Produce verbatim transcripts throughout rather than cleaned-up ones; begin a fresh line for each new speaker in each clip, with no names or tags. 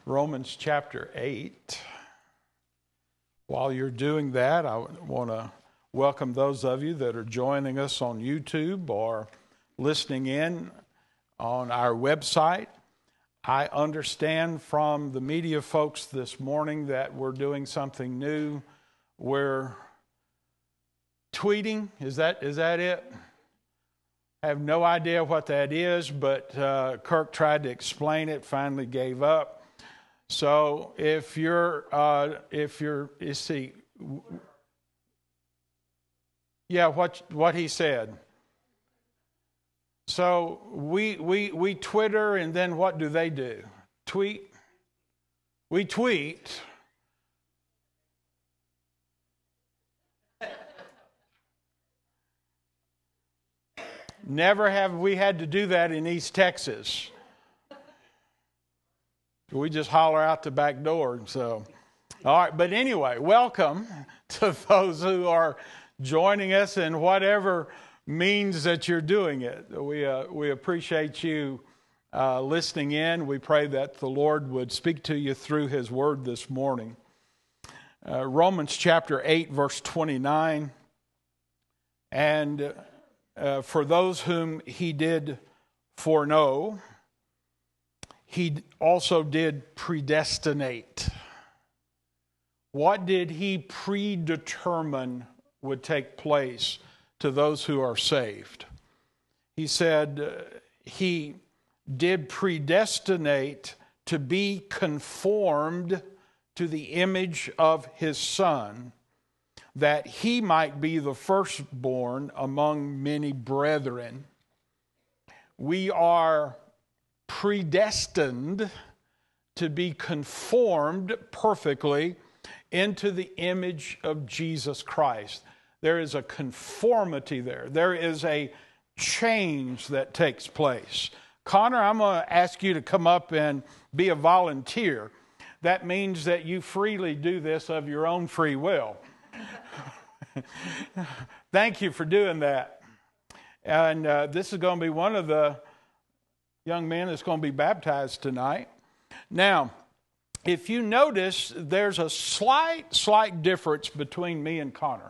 Romans chapter eight. While you're doing that, I want to welcome those of you that are joining us on YouTube or listening in on our website. I understand from the media folks this morning that we're doing something new. We're tweeting. Is that is that it? I have no idea what that is, but uh, Kirk tried to explain it, finally gave up. So if you're, uh, if you're, you see, yeah, what what he said. So we we we Twitter, and then what do they do? Tweet. We tweet. Never have we had to do that in East Texas. We just holler out the back door. So, all right. But anyway, welcome to those who are joining us in whatever means that you're doing it. We uh, we appreciate you uh, listening in. We pray that the Lord would speak to you through His Word this morning. Uh, Romans chapter eight, verse twenty-nine. And uh, for those whom He did foreknow, He also did predestinate. What did He predetermine would take place to those who are saved? He said uh, He did predestinate to be conformed to the image of His Son, that He might be the firstborn among many brethren. We are predestined to be conformed perfectly into the image of Jesus Christ. There is a conformity there. There is a change that takes place. Connor, I'm going to ask you to come up and be a volunteer. That means that you freely do this of your own free will. Thank you for doing that. And uh, this is going to be one of the young men that's going to be baptized tonight. Now, if you notice, there's a slight, slight difference between me and Connor.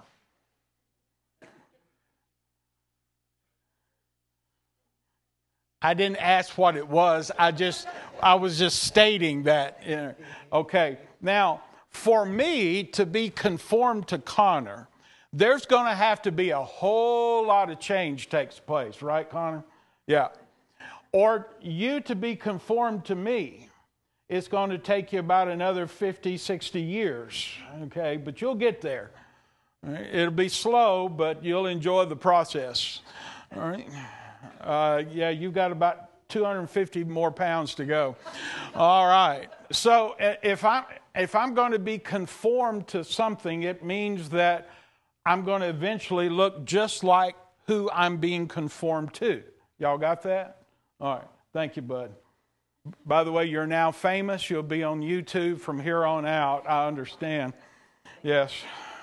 I didn't ask what it was. I just, I was just stating that. You know. Okay. Now, for me to be conformed to Connor, there's going to have to be a whole lot of change takes place, right, Connor? Yeah. Or you to be conformed to me, it's going to take you about another fifty, sixty years, okay? But you'll get there. Right? It'll be slow, but you'll enjoy the process, all right? Uh, yeah, you've got about two hundred fifty more pounds to go. All right. So if I'm, if I'm going to be conformed to something, it means that I'm going to eventually look just like who I'm being conformed to. Y'all got that? All right. Thank you, bud. By the way, you're now famous. You'll be on YouTube from here on out. I understand. Yes.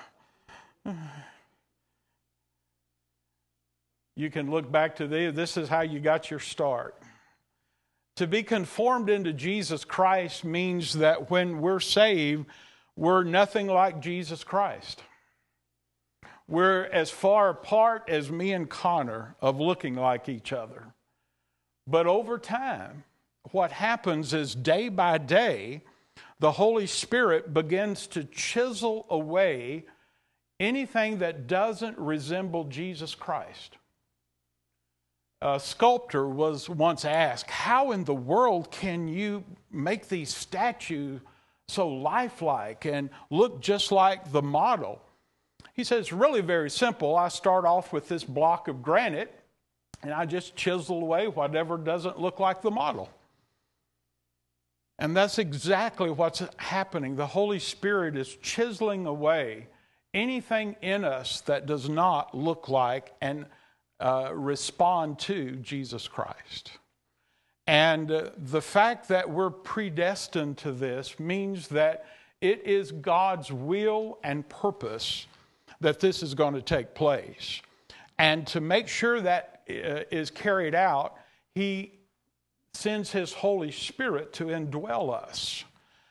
You can look back to this. This is how you got your start. To be conformed into Jesus Christ means that when we're saved, we're nothing like Jesus Christ. We're as far apart as me and Connor of looking like each other. But over time, what happens is day by day, the Holy Spirit begins to chisel away anything that doesn't resemble Jesus Christ. A sculptor was once asked, how in the world can you make these statues so lifelike and look just like the model? He says, it's really very simple. I start off with this block of granite, and I just chisel away whatever doesn't look like the model. And that's exactly what's happening. The Holy Spirit is chiseling away anything in us that does not look like and uh, respond to Jesus Christ. And uh, the fact that we're predestined to this means that it is God's will and purpose that this is going to take place. And to make sure that uh, is carried out, He sends His Holy Spirit to indwell us.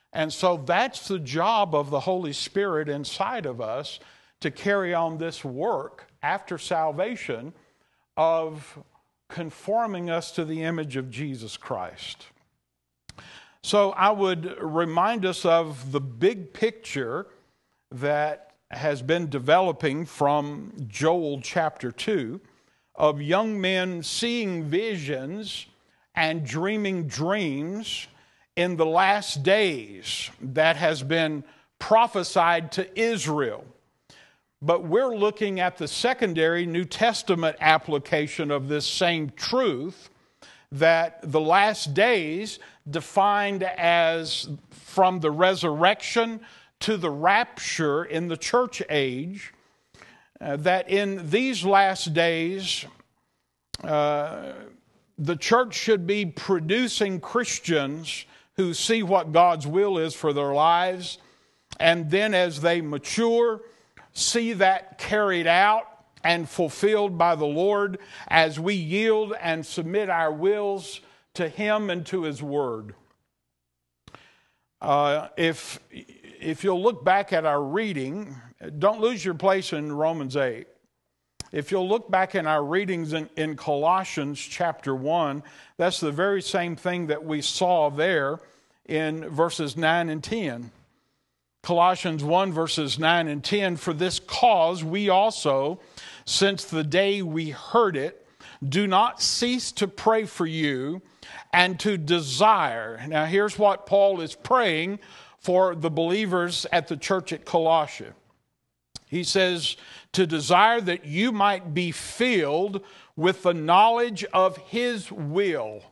And so that's the job of the Holy Spirit inside of us, to carry on this work after salvation of conforming us to the image of Jesus Christ. So I would remind us of the big picture that has been developing from Joel chapter two, of young men seeing visions and dreaming dreams in the last days that has been prophesied to Israel. But we're looking at the secondary New Testament application of this same truth, that the last days, defined as from the resurrection to the rapture in the church age, uh, that in these last days, uh, the church should be producing Christians who see what God's will is for their lives, and then as they mature, see that carried out and fulfilled by the Lord as we yield and submit our wills to Him and to His Word. Uh, if, if you'll look back at our reading, don't lose your place in Romans eight. If you'll look back in our readings in, in Colossians chapter one, that's the very same thing that we saw there in verses nine and ten. Colossians one verses nine and ten, for this cause we also, since the day we heard it, do not cease to pray for you and to desire. Now here's what Paul is praying for the believers at the church at Colossae. He says, to desire that you might be filled with the knowledge of His will.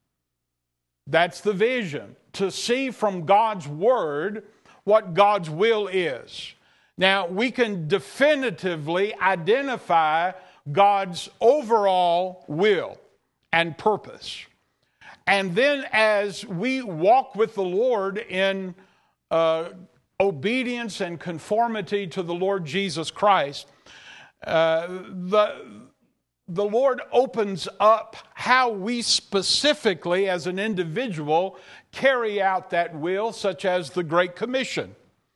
That's the vision, to see from God's Word what God's will is. Now, we can definitively identify God's overall will and purpose. And then as we walk with the Lord in uh, obedience and conformity to the Lord Jesus Christ, uh, the, the Lord opens up how we specifically as an individual carry out that will, such as the Great Commission.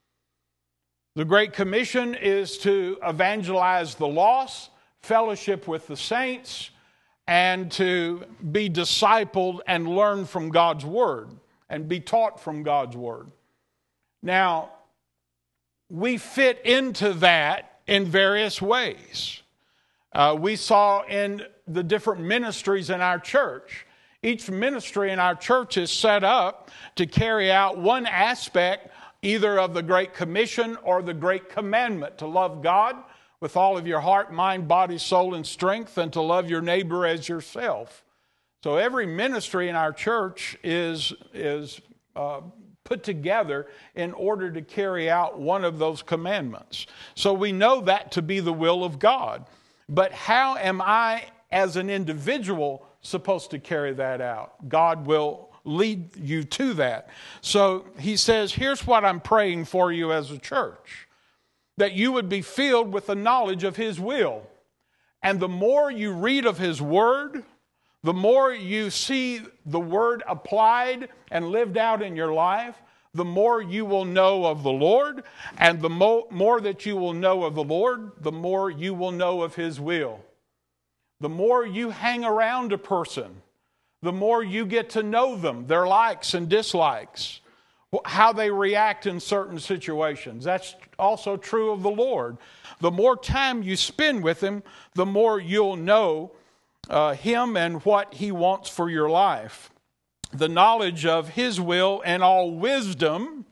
The Great Commission is to evangelize the lost, fellowship with the saints, and to be discipled and learn from God's Word and be taught from God's Word. Now, we fit into that in various ways. Uh, we saw in the different ministries in our church. Each ministry in our church is set up to carry out one aspect, either of the Great Commission or the Great Commandment, to love God with all of your heart, mind, body, soul, and strength, and to love your neighbor as yourself. So every ministry in our church is, is uh, put together in order to carry out one of those commandments. So we know that to be the will of God. But how am I, as an individual, supposed to carry that out? God will lead you to that. So he says, here's what I'm praying for you as a church, that you would be filled with the knowledge of His will. And the more you read of His Word, the more you see the Word applied and lived out in your life, the more you will know of the Lord. And the mo- more that you will know of the Lord, the more you will know of His will. The more you hang around a person, the more you get to know them, their likes and dislikes, how they react in certain situations. That's also true of the Lord. The more time you spend with Him, the more you'll know uh, Him and what He wants for your life. The knowledge of His will and all wisdom.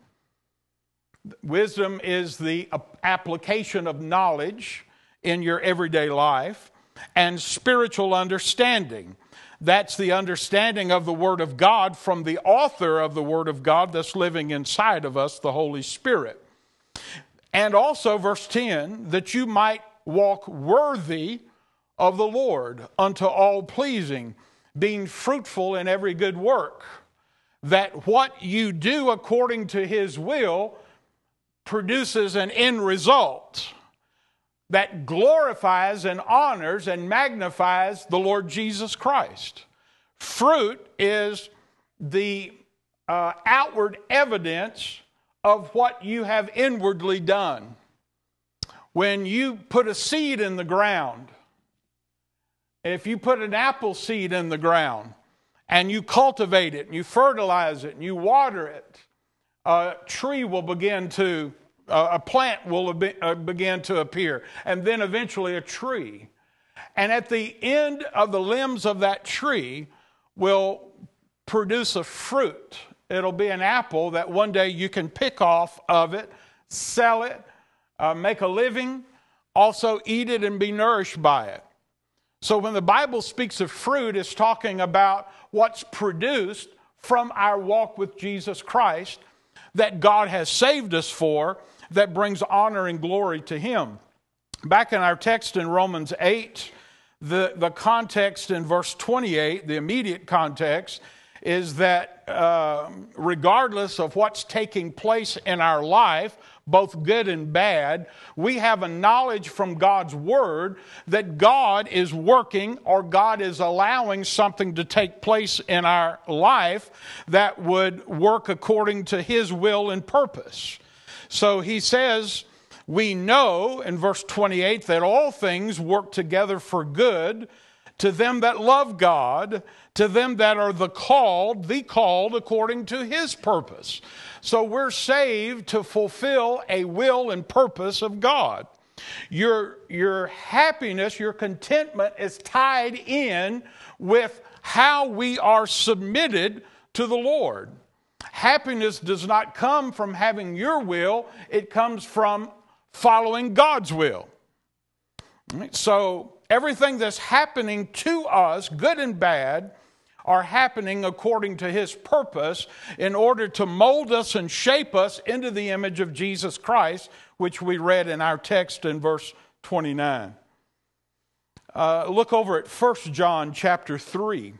Wisdom is the application of knowledge in your everyday life. And spiritual understanding. That's the understanding of the Word of God from the author of the Word of God that's living inside of us, the Holy Spirit. And also, verse ten, that you might walk worthy of the Lord unto all pleasing, being fruitful in every good work. That what you do according to His will produces an end result that glorifies and honors and magnifies the Lord Jesus Christ. Fruit is the uh, outward evidence of what you have inwardly done. When you put a seed in the ground, if you put an apple seed in the ground and you cultivate it and you fertilize it and you water it, a tree will begin to, uh, a plant will be, uh, begin to appear, and then eventually a tree. And at the end of the limbs of that tree will produce a fruit. It'll be an apple that one day you can pick off of it, sell it, uh, make a living, also eat it and be nourished by it. So when the Bible speaks of fruit, it's talking about what's produced from our walk with Jesus Christ that God has saved us for, that brings honor and glory to Him. Back in our text in Romans eight, the, the context in verse twenty-eight, the immediate context, is that uh, regardless of what's taking place in our life, both good and bad, we have a knowledge from God's Word that God is working, or God is allowing something to take place in our life that would work according to His will and purpose. So he says, we know in verse twenty-eight that all things work together for good to them that love God, to them that are the called, the called according to His purpose. So we're saved to fulfill a will and purpose of God. Your, your happiness, your contentment is tied in with how we are submitted to the Lord. Happiness does not come from having your will, it comes from following God's will. So everything that's happening to us, good and bad, are happening according to His purpose in order to mold us and shape us into the image of Jesus Christ, which we read in our text in verse twenty-nine. Uh, look over at First John chapter three.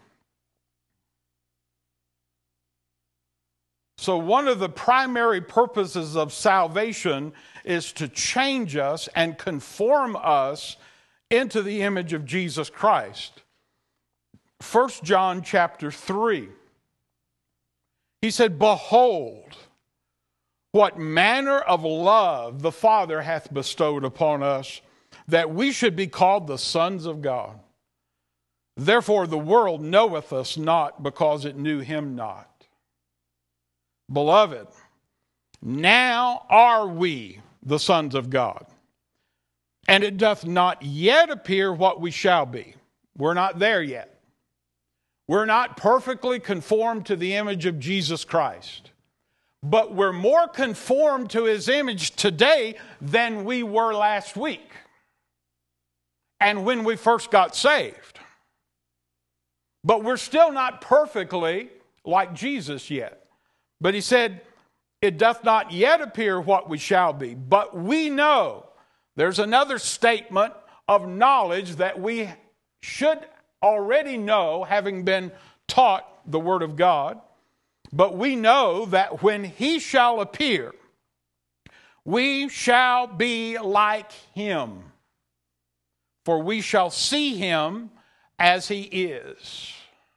So one of the primary purposes of salvation is to change us and conform us into the image of Jesus Christ. First John chapter three. He said, behold, what manner of love the Father hath bestowed upon us, that we should be called the sons of God. Therefore the world knoweth us not, because it knew Him not. Beloved, now are we the sons of God, and it doth not yet appear what we shall be. We're not there yet. We're not perfectly conformed to the image of Jesus Christ, but we're more conformed to His image today than we were last week and when we first got saved. But we're still not perfectly like Jesus yet. But he said, it doth not yet appear what we shall be, but we know. There's another statement of knowledge that we should already know, having been taught the Word of God. But we know that when He shall appear, we shall be like Him, for we shall see Him as He is.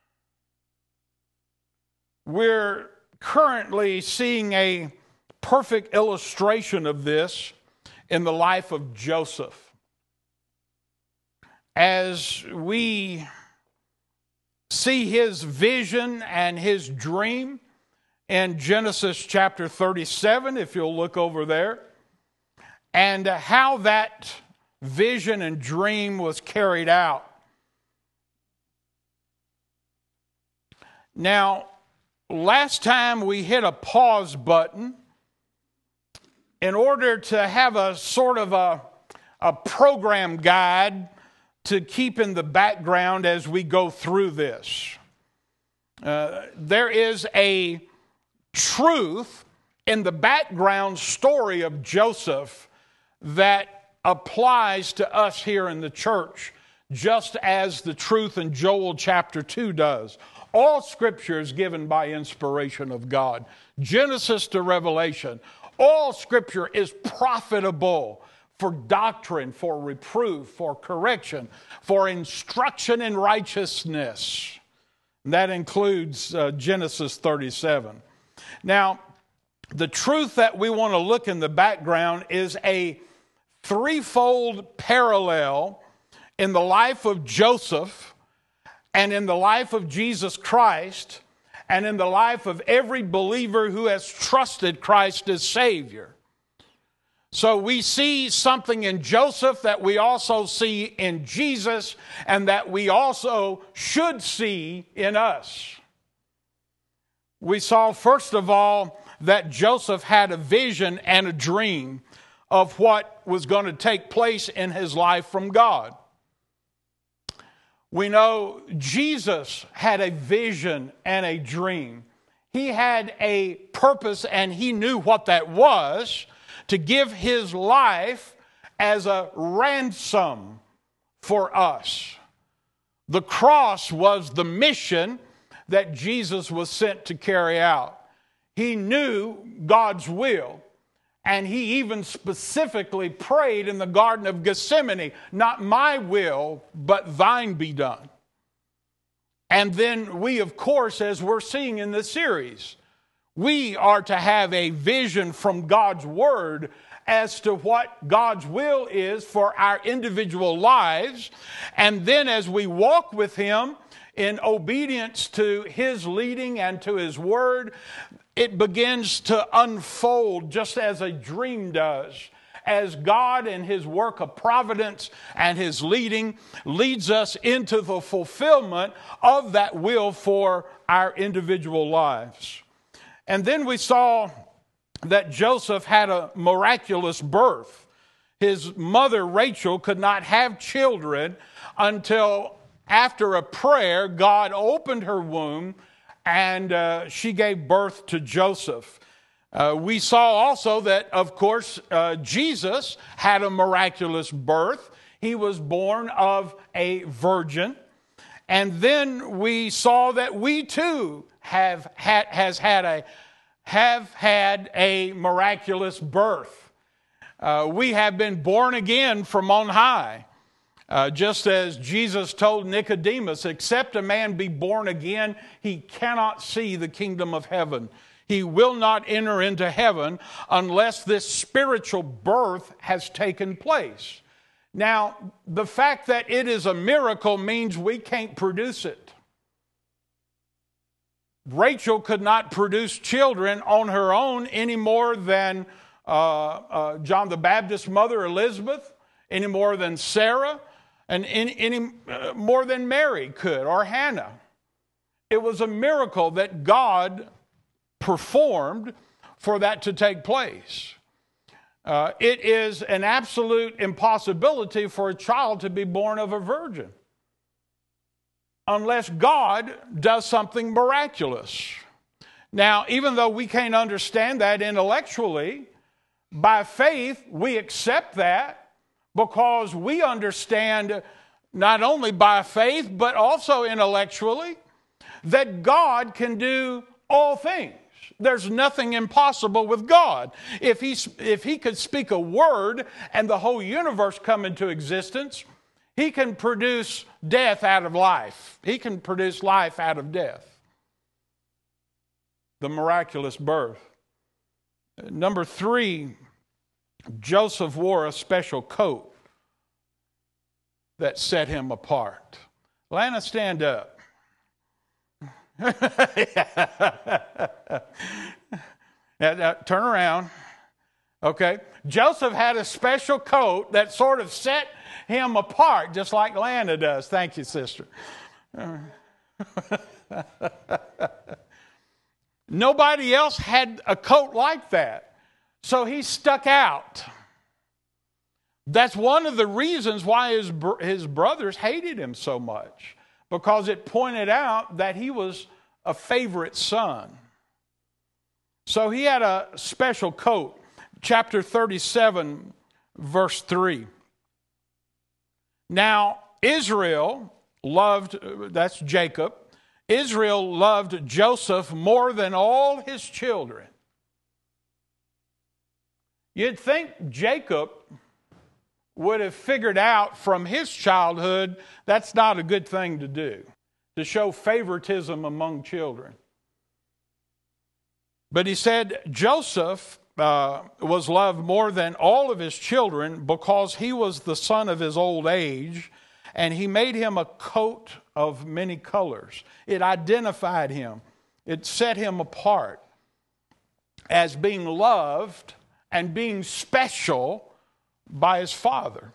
We're currently seeing a perfect illustration of this in the life of Joseph. As we see his vision and his dream in Genesis chapter thirty-seven, if you'll look over there, and how that vision and dream was carried out. Now, last time we hit a pause button in order to have a sort of a, a program guide to keep in the background as we go through this. Uh, there is a truth in the background story of Joseph that applies to us here in the church, just as the truth in Joel chapter two does. All Scripture is given by inspiration of God. Genesis to Revelation. All Scripture is profitable for doctrine, for reproof, for correction, for instruction in righteousness. And that includes uh, Genesis thirty-seven. Now, the truth that we want to look in the background is a threefold parallel in the life of Joseph and in the life of Jesus Christ and in the life of every believer who has trusted Christ as Savior. So we see something in Joseph that we also see in Jesus and that we also should see in us. We saw, first of all, that Joseph had a vision and a dream of what was going to take place in his life from God. We know Jesus had a vision and a dream. He had a purpose and he knew what that was, to give his life as a ransom for us. The cross was the mission that Jesus was sent to carry out. He knew God's will, and he even specifically prayed in the Garden of Gethsemane, not my will, but thine be done. And then we, of course, as we're seeing in this series, we are to have a vision from God's Word as to what God's will is for our individual lives. And then as we walk with Him in obedience to His leading and to His Word, it begins to unfold just as a dream does, as God and His work of providence and His leading leads us into the fulfillment of that will for our individual lives. And then we saw that Joseph had a miraculous birth. His mother, Rachel, could not have children until after a prayer, God opened her womb and uh, she gave birth to Joseph. Uh, we saw also that, of course, uh, Jesus had a miraculous birth. He was born of a virgin. And then we saw that we too have had, has had a, have had a miraculous birth. Uh, we have been born again from on high. Uh, just as Jesus told Nicodemus, except a man be born again, he cannot see the kingdom of heaven. He will not enter into heaven unless this spiritual birth has taken place. Now, the fact that it is a miracle means we can't produce it. Rachel could not produce children on her own any more than uh, uh, John the Baptist's mother, Elizabeth, any more than Sarah, and any, any uh, more than Mary could, or Hannah. It was a miracle that God performed for that to take place. Uh, it is an absolute impossibility for a child to be born of a virgin unless God does something miraculous. Now, even though we can't understand that intellectually, by faith we accept that, because we understand not only by faith but also intellectually that God can do all things. There's nothing impossible with God. If he, if he could speak a word and the whole universe come into existence, He can produce death out of life. He can produce life out of death. The miraculous birth. Number three, Joseph wore a special coat that set him apart. Lana, stand up. now, now, turn around. Okay. Joseph had a special coat that sort of set him apart, just like Lana does. Thank you, sister. Nobody else had a coat like that. So he stuck out. That's one of the reasons why his, his brothers hated him so much, because it pointed out that he was a favorite son. So he had a special coat. Chapter thirty-seven, verse three. Now, Israel loved, that's Jacob, Israel loved Joseph more than all his children. You'd think Jacob would have figured out from his childhood that's not a good thing to do, to show favoritism among children. But he said Joseph uh, was loved more than all of his children because he was the son of his old age, and he made him a coat of many colors. It identified him. It set him apart as being loved and being special by his Father.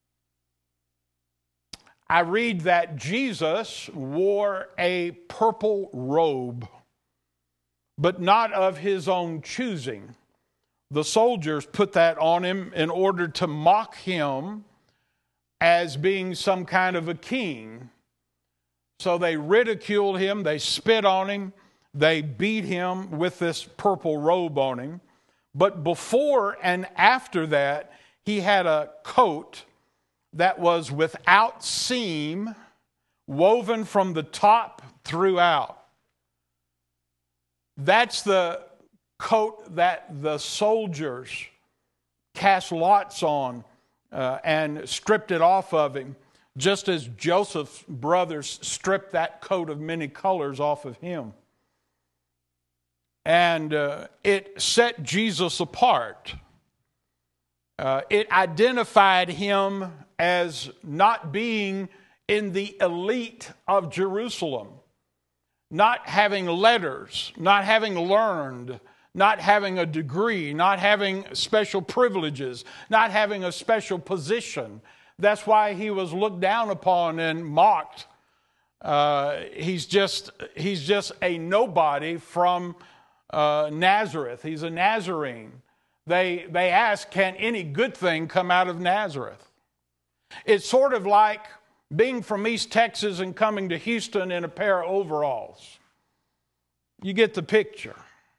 I read that Jesus wore a purple robe, but not of his own choosing. The soldiers put that on him in order to mock him as being some kind of a king. So they ridiculed him, they spit on him, they beat him with this purple robe on him. But before and after that, he had a coat that was without seam, woven from the top throughout. That's the coat that the soldiers cast lots on uh, and stripped it off of him, just as Joseph's brothers stripped that coat of many colors off of him. And uh, it set Jesus apart. Uh, it identified him as not being in the elite of Jerusalem, not having letters, not having learned, not having a degree, not having special privileges, not having a special position. That's why he was looked down upon and mocked. Uh, he's just he's just a nobody from uh, Nazareth. He's a Nazarene. They they ask, can any good thing come out of Nazareth? It's sort of like being from East Texas and coming to Houston in a pair of overalls. You get the picture.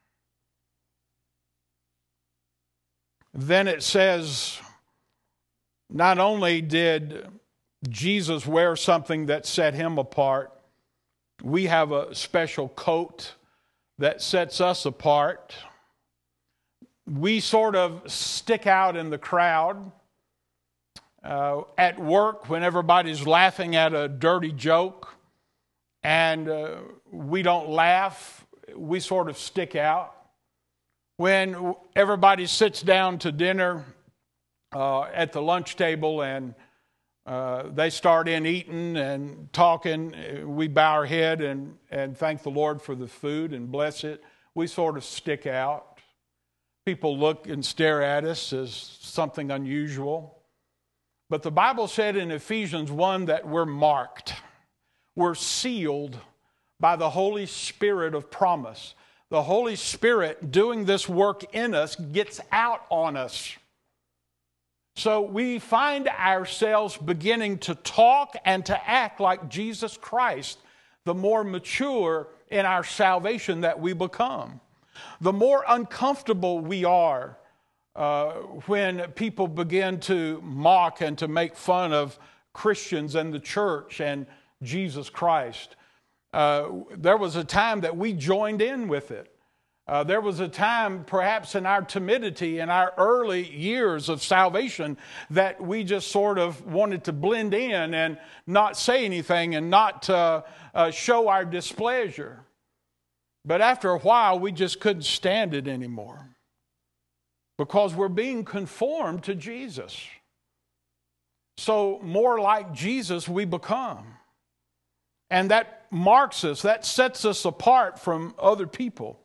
Then it says, not only did Jesus wear something that set him apart, we have a special coat that sets us apart. We sort of stick out in the crowd. Uh, at work, when everybody's laughing at a dirty joke and uh, we don't laugh, we sort of stick out. When everybody sits down to dinner uh, at the lunch table and uh, they start in eating and talking, we bow our head and, and thank the Lord for the food and bless it. We sort of stick out. People look and stare at us as something unusual. But the Bible said in Ephesians one that we're marked. We're sealed by the Holy Spirit of promise. The Holy Spirit doing this work in us gets out on us. So we find ourselves beginning to talk and to act like Jesus Christ, the more mature in our salvation that we become. The more uncomfortable we are Uh, when people begin to mock and to make fun of Christians and the church and Jesus Christ. Uh, there was a time that we joined in with it. Uh, there was a time, perhaps in our timidity, in our early years of salvation, that we just sort of wanted to blend in and not say anything and not uh, uh, show our displeasure. But after a while, we just couldn't stand it anymore. Because we're being conformed to Jesus. So more like Jesus we become. And that marks us, that sets us apart from other people.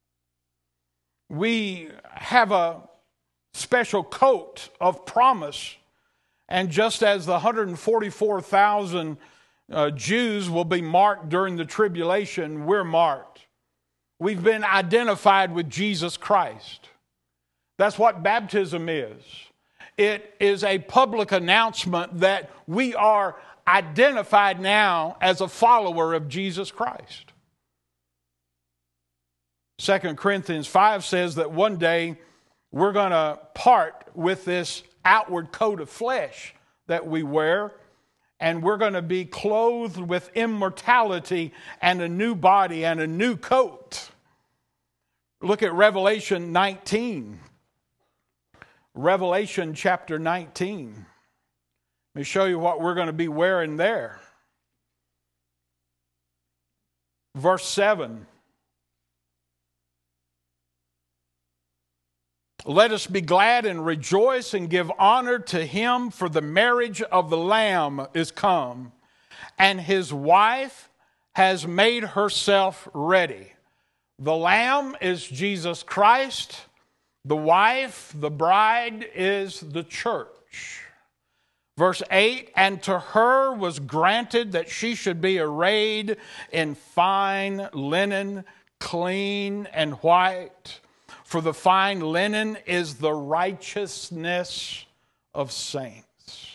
We have a special coat of promise. And just as the one hundred forty-four thousand uh, Jews will be marked during the tribulation, we're marked. We've been identified with Jesus Christ. That's what baptism is. It is a public announcement that we are identified now as a follower of Jesus Christ. Second Corinthians five says that one day we're going to part with this outward coat of flesh that we wear, and we're going to be clothed with immortality and a new body and a new coat. Look at Revelation nineteen. Revelation chapter nineteen. Let me show you what we're going to be wearing there. Verse seven. Let us be glad and rejoice and give honor to him, for the marriage of the Lamb is come, and his wife has made herself ready. The Lamb is Jesus Christ. The wife, the bride, is the church. Verse eight, and to her was granted that she should be arrayed in fine linen, clean and white. For the fine linen is the righteousness of saints.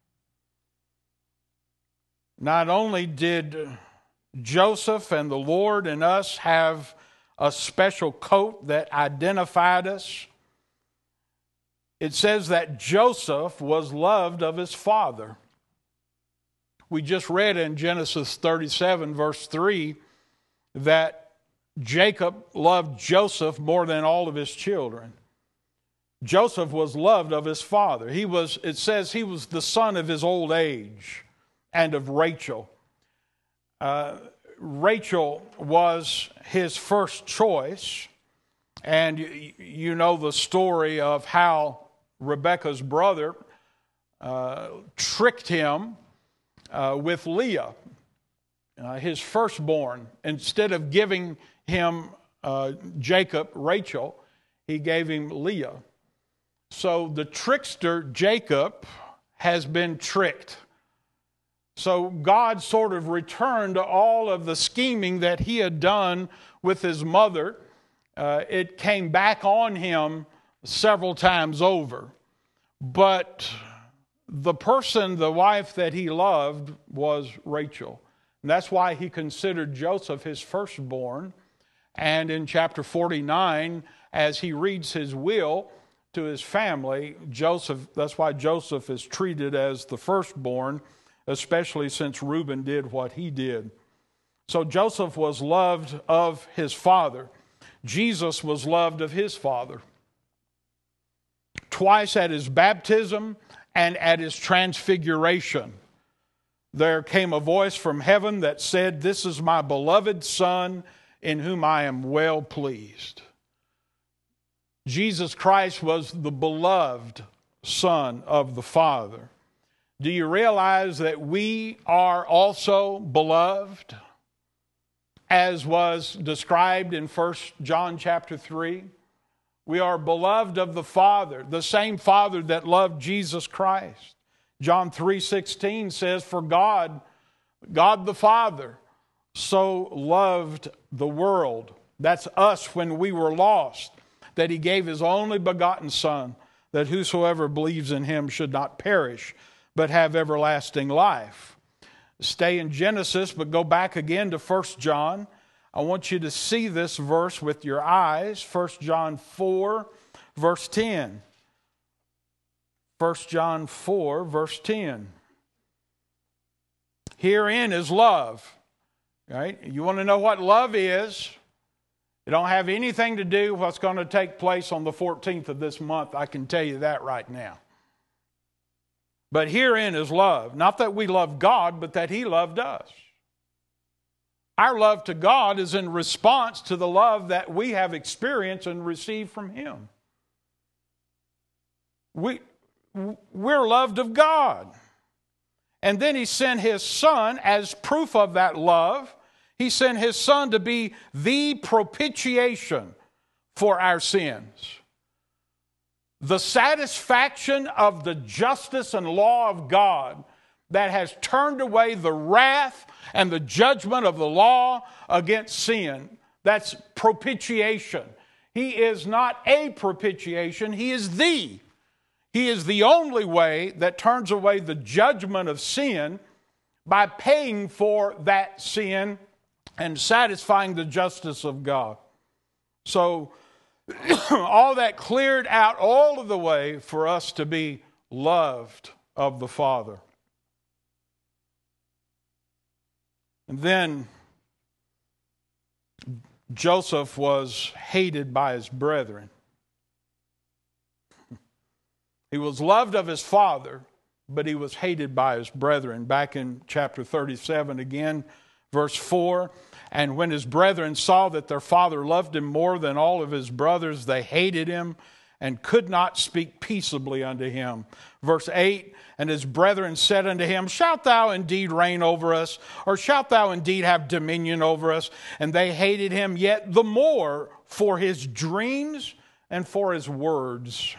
Not only did Joseph and the Lord and us have a special coat that identified us, it says that Joseph was loved of his father. We just read in Genesis thirty-seven, verse three, that Jacob loved Joseph more than all of his children. Joseph was loved of his father. He was, it says he was the son of his old age and of Rachel. Uh, Rachel was his first choice, and you, you know the story of how Rebekah's brother uh, tricked him uh, with Leah, uh, his firstborn. Instead of giving him uh, Jacob, Rachel, he gave him Leah. So the trickster Jacob has been tricked. So God sort of returned to all of the scheming that he had done with his mother. Uh, it came back on him several times over. But the person, the wife that he loved was Rachel. And that's why he considered Joseph his firstborn. And in chapter forty-nine, as he reads his will to his family, Joseph, that's why Joseph is treated as the firstborn, especially since Reuben did what he did. So Joseph was loved of his father. Jesus was loved of his father. Twice at his baptism and at his transfiguration, there came a voice from heaven that said, "This is my beloved Son, in whom I am well pleased." Jesus Christ was the beloved Son of the Father. Do you realize that we are also beloved, as was described in First John chapter three? We are beloved of the Father, the same Father that loved Jesus Christ. John three sixteen says, "For God, God the Father, so loved the world," that's us when we were lost, "that he gave his only begotten Son, that whosoever believes in him should not perish, but have everlasting life." Stay in Genesis, but go back again to First John. I want you to see this verse with your eyes. First John four, verse ten. First John four, verse ten. Herein is love. Right? You want to know what love is? It don't have anything to do with what's going to take place on the fourteenth of this month. I can tell you that right now. But herein is love. Not that we love God, but that he loved us. Our love to God is in response to the love that we have experienced and received from him. We, we're loved of God. And then he sent his Son as proof of that love. He sent his Son to be the propitiation for our sins. The satisfaction of the justice and law of God that has turned away the wrath and the judgment of the law against sin. That's propitiation. He is not a propitiation, he is the. He is the only way that turns away the judgment of sin by paying for that sin and satisfying the justice of God. So, all that cleared out all of the way for us to be loved of the Father. And then Joseph was hated by his brethren. He was loved of his father, but he was hated by his brethren. Back in chapter thirty-seven again, verse four, "And when his brethren saw that their father loved him more than all of his brothers, they hated him and could not speak peaceably unto him. Verse eight, and his brethren said unto him, shalt thou indeed reign over us, or shalt thou indeed have dominion over us? And they hated him yet the more for his dreams and for his words.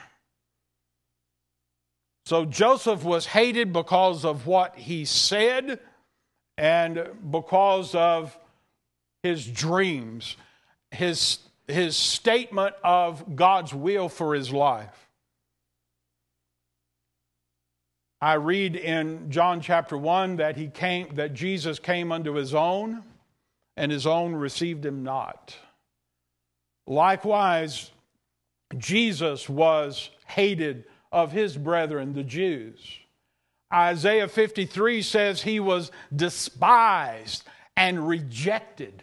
So Joseph was hated because of what he said and because of his dreams, his, his statement of God's will for his life. I read in John chapter one that he came, that Jesus came unto his own, and his own received him not. Likewise, Jesus was hated of his brethren, the Jews. Isaiah fifty-three says he was despised and rejected.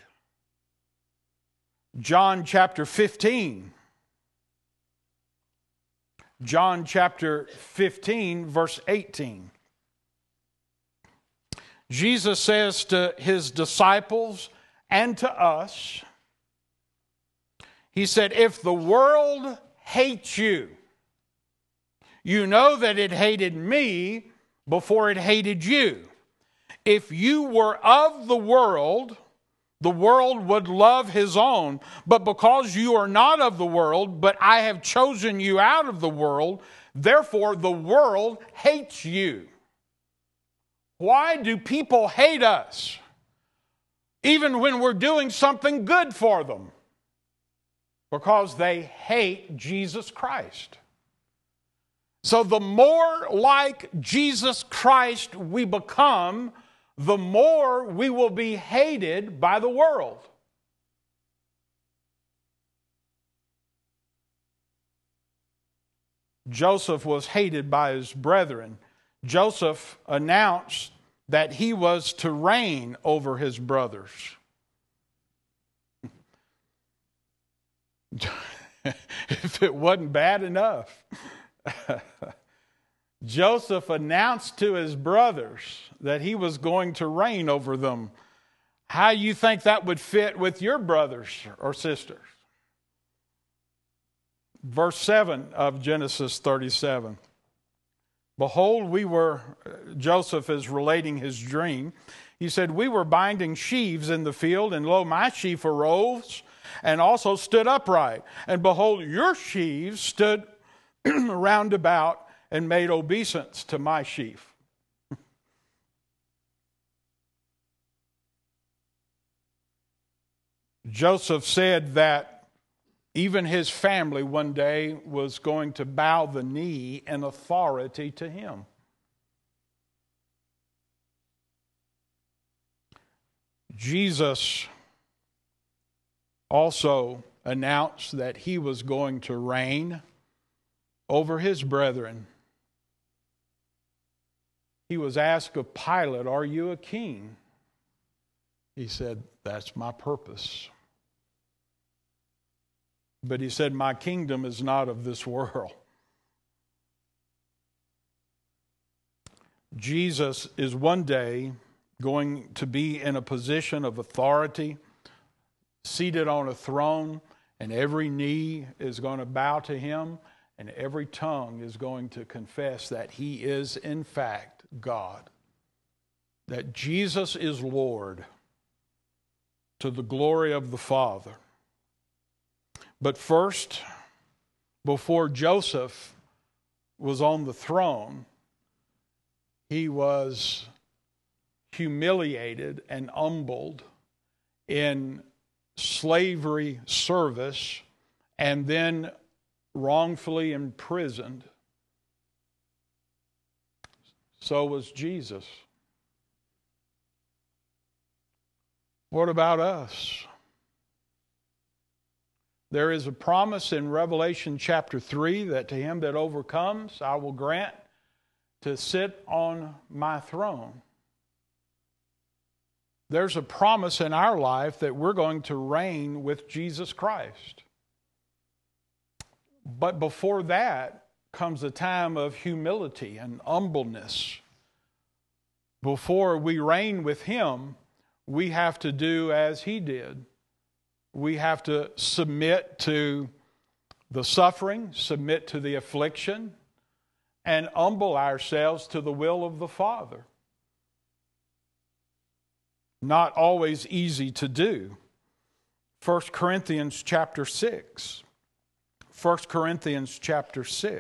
John chapter fifteen. John chapter fifteen, verse eighteen. Jesus says to his disciples and to us, he said, if the world hates you, you know that it hated me before it hated you. If you were of the world, the world would love his own. But because you are not of the world, but I have chosen you out of the world, therefore the world hates you. Why do people hate us? Even when we're doing something good for them. Because they hate Jesus Christ. So the more like Jesus Christ we become, the more we will be hated by the world. Joseph was hated by his brethren. Joseph announced that he was to reign over his brothers. If it wasn't bad enough, Joseph announced to his brothers that he was going to reign over them. How do you think that would fit with your brothers or sisters? Verse seven of Genesis thirty-seven. Behold, we were, Joseph is relating his dream. He said, we were binding sheaves in the field, and lo, my sheaf arose and also stood upright. And behold, your sheaves stood round about and made obeisance to my sheaf. Joseph said that even his family one day was going to bow the knee in authority to him. Jesus also announced that he was going to reign over his brethren. He was asked of Pilate, are you a king? He said, that's my purpose. But he said, my kingdom is not of this world. Jesus is one day going to be in a position of authority, seated on a throne, and every knee is going to bow to him, and every tongue is going to confess that he is in fact God. That Jesus is Lord to the glory of the Father. But first, before Joseph was on the throne, he was humiliated and humbled in slavery service and then wrongfully imprisoned. So was Jesus. What about us? There is a promise in Revelation chapter three that to him that overcomes, I will grant to sit on my throne. There's a promise in our life that we're going to reign with Jesus Christ. But before that comes a time of humility and humbleness. Before we reign with him, we have to do as he did. We have to submit to the suffering, submit to the affliction, and humble ourselves to the will of the Father. Not always easy to do. First Corinthians chapter six. First Corinthians chapter six.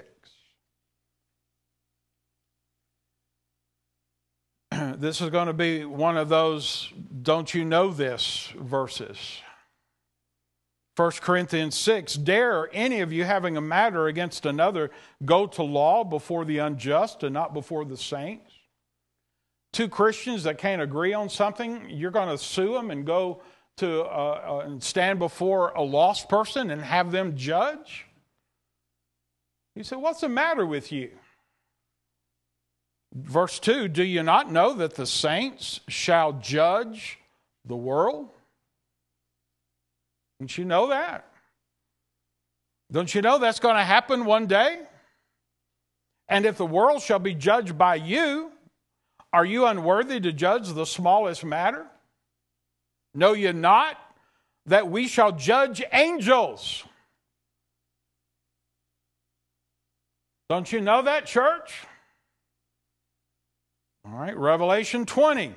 This is going to be one of those don't you know this verses. First Corinthians six, dare any of you having a matter against another go to law before the unjust and not before the saints? Two Christians that can't agree on something, you're going to sue them and go to uh, uh, and stand before a lost person and have them judge? You say, what's the matter with you? Verse two, do you not know that the saints shall judge the world? Don't you know that? Don't you know that's going to happen one day? And if the world shall be judged by you, are you unworthy to judge the smallest matter? Know ye not that we shall judge angels? Don't you know that, church? All right, Revelation twenty.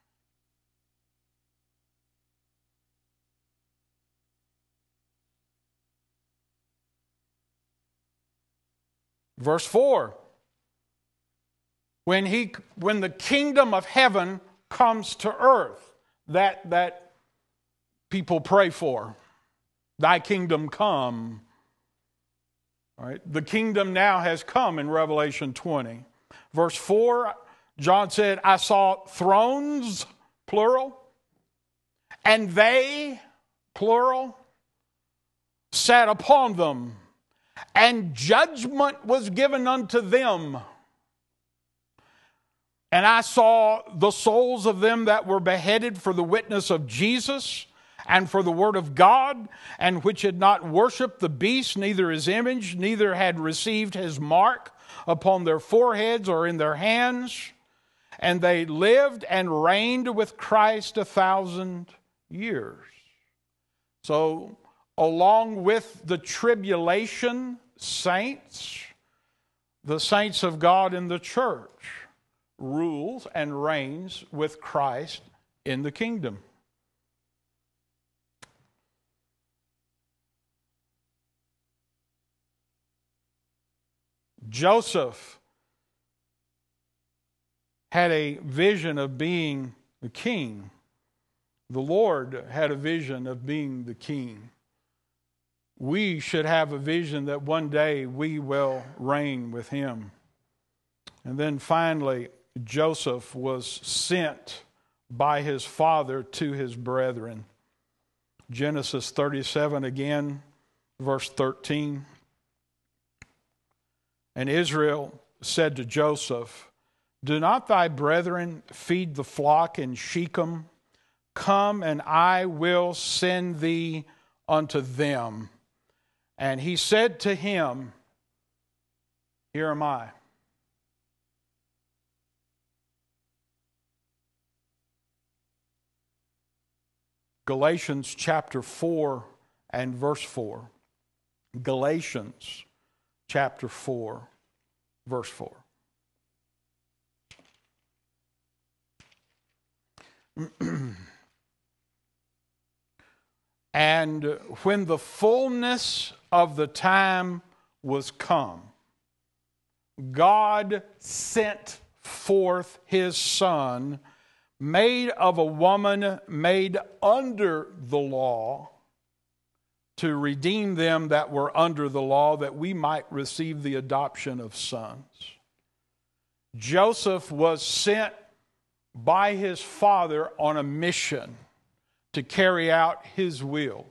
Verse four. When he when the kingdom of heaven comes to earth, that that people pray for. Thy kingdom come. All right, the kingdom now has come in Revelation twenty. Verse four, John said, I saw thrones, plural, and they, plural, sat upon them, and judgment was given unto them. And I saw the souls of them that were beheaded for the witness of Jesus and for the word of God, and which had not worshipped the beast, neither his image, neither had received his mark upon their foreheads or in their hands. And they lived and reigned with Christ a thousand years. So, along with the tribulation saints, the saints of God in the church rules and reigns with Christ in the kingdom. Joseph had a vision of being the king. The Lord had a vision of being the king. We should have a vision that one day we will reign with him. And then finally, Joseph was sent by his father to his brethren. Genesis thirty-seven again, verse thirteen. And Israel said to Joseph, do not thy brethren feed the flock in Shechem? Come, and I will send thee unto them. And he said to him, here am I. Galatians chapter four and verse four. Galatians chapter four, verse four. And when the fullness of the time was come, God sent forth his Son, made of a woman made under the law, to redeem them that were under the law, that we might receive the adoption of sons. Joseph was sent by his father on a mission to carry out his will.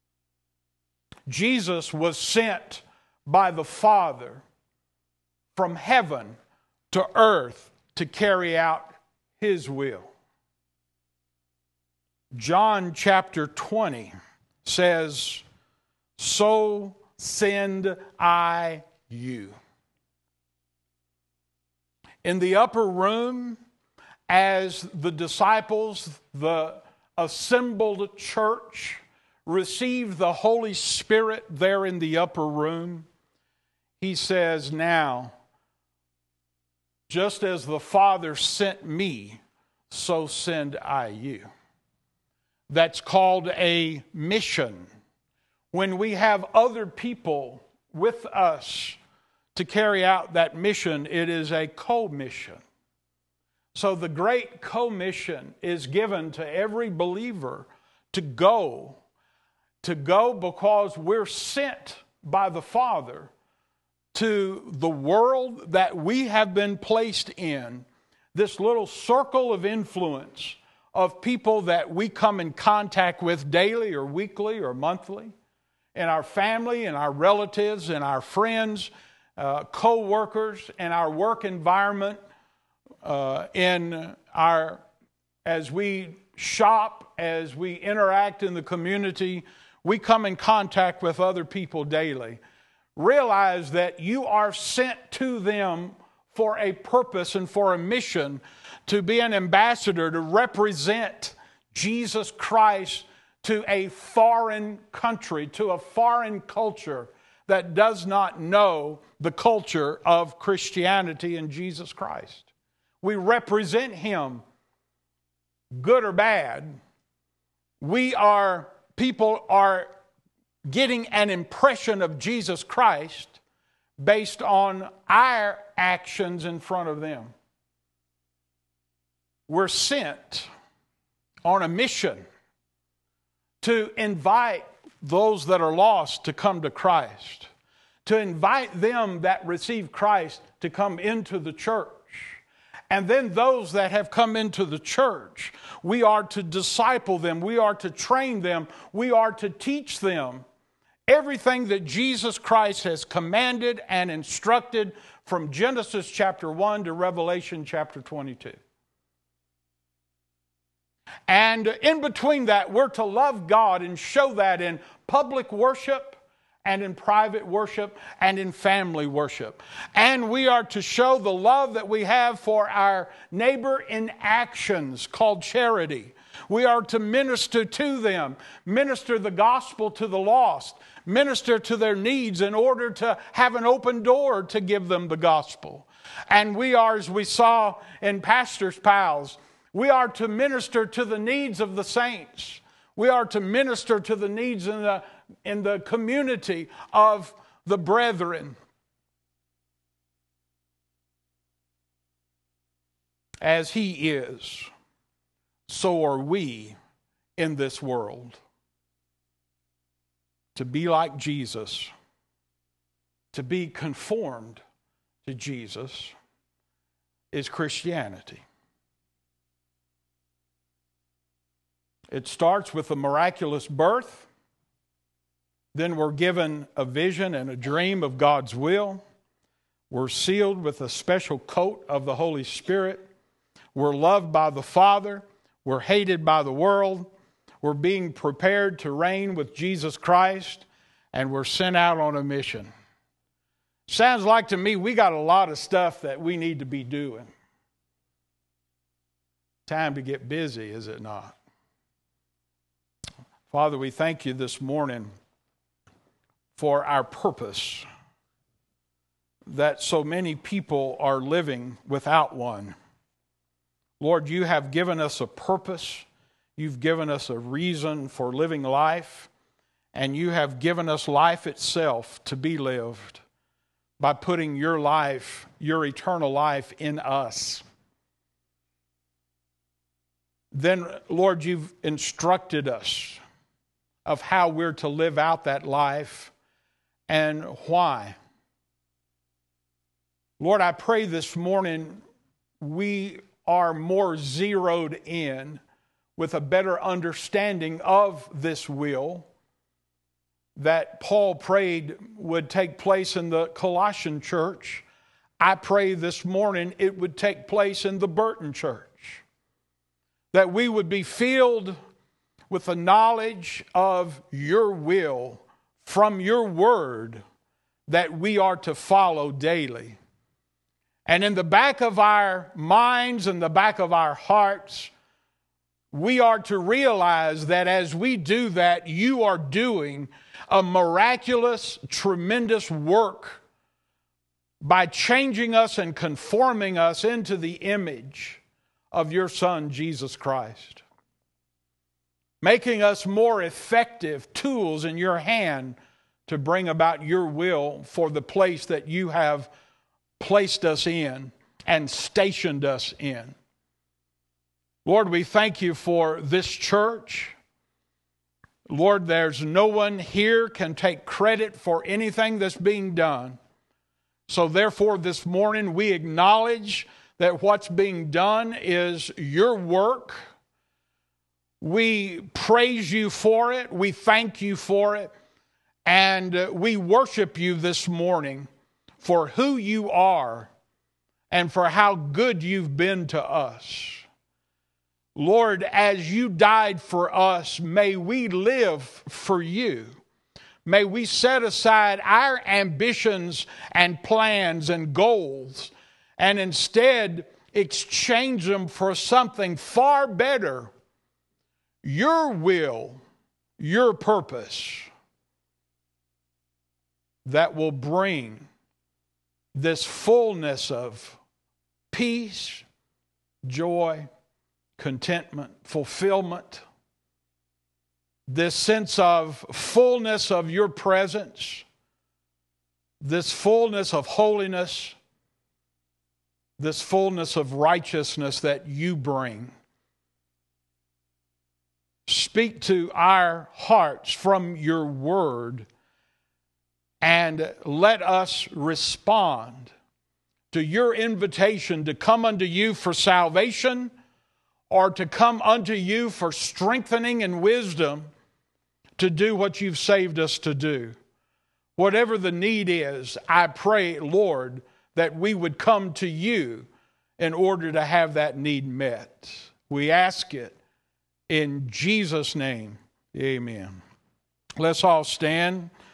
Jesus was sent by the Father from heaven to earth to carry out his will. John chapter twenty says, so send I you. In the upper room, as the disciples, the assembled church, received the Holy Spirit there in the upper room, he says, now, just as the Father sent me, so send I you. That's called a mission. When we have other people with us to carry out that mission, it is a co-mission. So the great commission is given to every believer to go, to go because we're sent by the Father to the world that we have been placed in, this little circle of influence of people that we come in contact with daily or weekly or monthly, in our family, in our relatives, in our friends, uh, co-workers, in our work environment, uh, in our, as we shop, as we interact in the community, we come in contact with other people daily. Realize that you are sent to them for a purpose and for a mission, to be an ambassador, to represent Jesus Christ to a foreign country, to a foreign culture that does not know the culture of Christianity and Jesus Christ. We represent Him, good or bad. We are, people are getting an impression of Jesus Christ based on our actions in front of them. We're sent on a mission to invite those that are lost to come to Christ, to invite them that receive Christ to come into the church. And then those that have come into the church, we are to disciple them, we are to train them, we are to teach them everything that Jesus Christ has commanded and instructed from Genesis chapter one to Revelation chapter twenty-two. And in between that, we're to love God and show that in public worship and in private worship and in family worship. And we are to show the love that we have for our neighbor in actions called charity. We are to minister to them, minister the gospel to the lost, minister to their needs in order to have an open door to give them the gospel. And we are, as we saw in Pastor's Pals, we are to minister to the needs of the saints. We are to minister to the needs in the, in the community of the brethren. As He is, so are we in this world. To be like Jesus, to be conformed to Jesus, is Christianity. It starts with a miraculous birth. Then we're given a vision and a dream of God's will. We're sealed with a special coat of the Holy Spirit. We're loved by the Father. We're hated by the world. We're being prepared to reign with Jesus Christ. And we're sent out on a mission. Sounds like to me we got a lot of stuff that we need to be doing. Time to get busy, is it not? Father, we thank you this morning for our purpose, that so many people are living without one. Lord, you have given us a purpose. You've given us a reason for living life, and you have given us life itself to be lived by putting your life, your eternal life in us. Then, Lord, you've instructed us of how we're to live out that life and why. Lord, I pray this morning we are more zeroed in with a better understanding of this will that Paul prayed would take place in the Colossian church. I pray this morning it would take place in the Burton church, that we would be filled with the knowledge of your will from your word that we are to follow daily. And in the back of our minds and the back of our hearts, we are to realize that as we do that, you are doing a miraculous, tremendous work by changing us and conforming us into the image of your Son, Jesus Christ. Making us more effective tools in your hand to bring about your will for the place that you have placed us in and stationed us in. Lord, we thank you for this church. Lord, there's no one here can take credit for anything that's being done. So therefore, this morning we acknowledge that what's being done is your work. We praise you for it. We thank you for it. And we worship you this morning for who you are and for how good you've been to us. Lord, as you died for us, may we live for you. May we set aside our ambitions and plans and goals and instead exchange them for something far better. Your will, your purpose that will bring this fullness of peace, joy, contentment, fulfillment, this sense of fullness of your presence, this fullness of holiness, this fullness of righteousness that you bring. Speak to our hearts from your word and let us respond to your invitation to come unto you for salvation or to come unto you for strengthening and wisdom to do what you've saved us to do. Whatever the need is, I pray, Lord, that we would come to you in order to have that need met. We ask it in Jesus' name. Amen. Let's all stand.